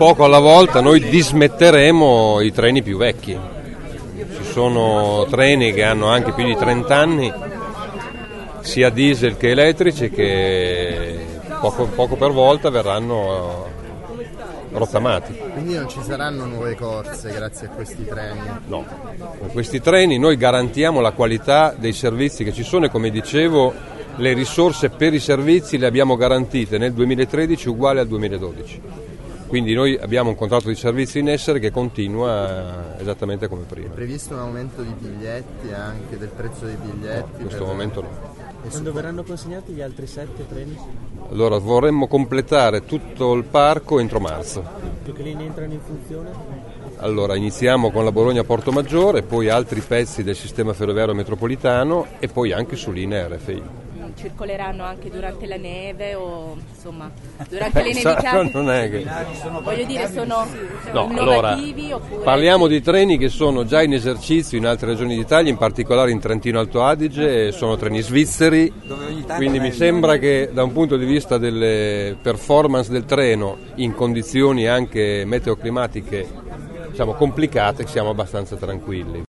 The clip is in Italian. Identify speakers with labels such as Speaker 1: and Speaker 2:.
Speaker 1: poco alla volta noi dismetteremo i treni più vecchi. Ci sono treni che hanno anche più di 30 anni, sia diesel che elettrici, che poco per volta verranno rottamati.
Speaker 2: Quindi non ci saranno nuove corse grazie a questi treni?
Speaker 1: No, con questi treni noi garantiamo la qualità dei servizi che ci sono e, come dicevo, le risorse per i servizi le abbiamo garantite nel 2013 uguali al 2012. Quindi noi abbiamo un contratto di servizi in essere che continua esattamente come prima.
Speaker 2: È previsto un aumento di biglietti, anche del prezzo dei biglietti?
Speaker 1: No, in questo momento no.
Speaker 3: Quando verranno consegnati gli altri 7 treni?
Speaker 1: Allora vorremmo completare tutto il parco entro marzo.
Speaker 3: Che linee entrano in funzione?
Speaker 1: Allora iniziamo con la Bologna-Porto Maggiore, poi altri pezzi del sistema ferroviario metropolitano e poi anche su linee RFI.
Speaker 4: Circoleranno anche durante la neve o insomma durante le nevicate?
Speaker 1: Non è che...
Speaker 4: Voglio dire, sono
Speaker 1: allora,
Speaker 4: innovativi oppure...
Speaker 1: Parliamo di treni che sono già in esercizio in altre regioni d'Italia, in particolare in Trentino Alto Adige, sono treni svizzeri, quindi mi sembra che da un punto di vista delle performance del treno in condizioni anche meteoclimatiche, diciamo, complicate, siamo abbastanza tranquilli.